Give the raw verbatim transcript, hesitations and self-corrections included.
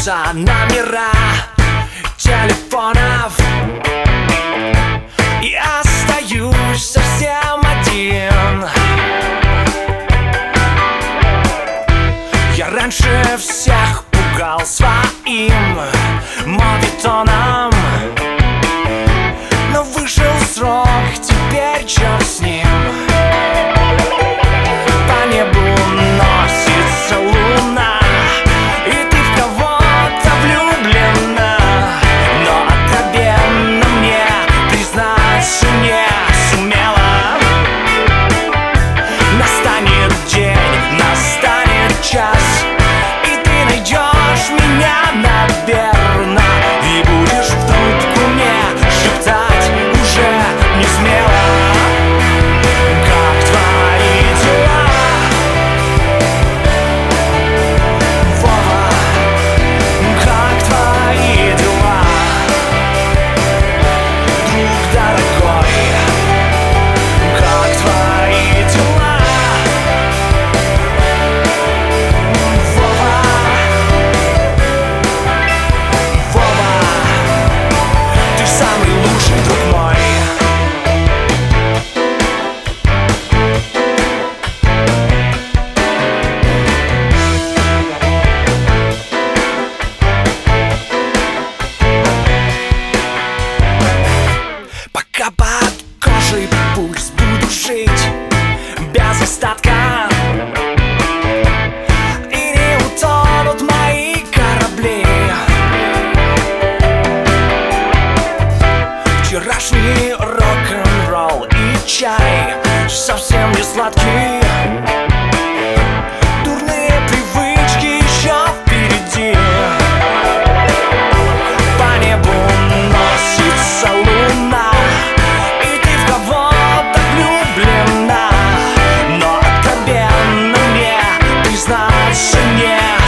меняются номера телефонов, и остаюсь совсем один. Я раньше всех пугал своим мовитоном, но вышел срок, теперь черт с ним. По небу носится луна, и ты в кого-то влюблена, но откровенно мне признаться не сумела. Настанет день, настанет час, и ты найдешь меня, наверно, и будешь в трубку мне шептать уже не смело. Как твои дела, Вова? Как твои дела, друг дорогой? Как твои дела, Вова? Вова, ты самый лучший друг мой. Пока под кожей пульс буду жить без остатка, и не утонут мои корабли. Вчерашний рок-н-ролл и чай совсем не сладкий. Дурные привычки еще впереди. По небу носится луна, и ты в кого-то влюблена, но откровенно мне признаться не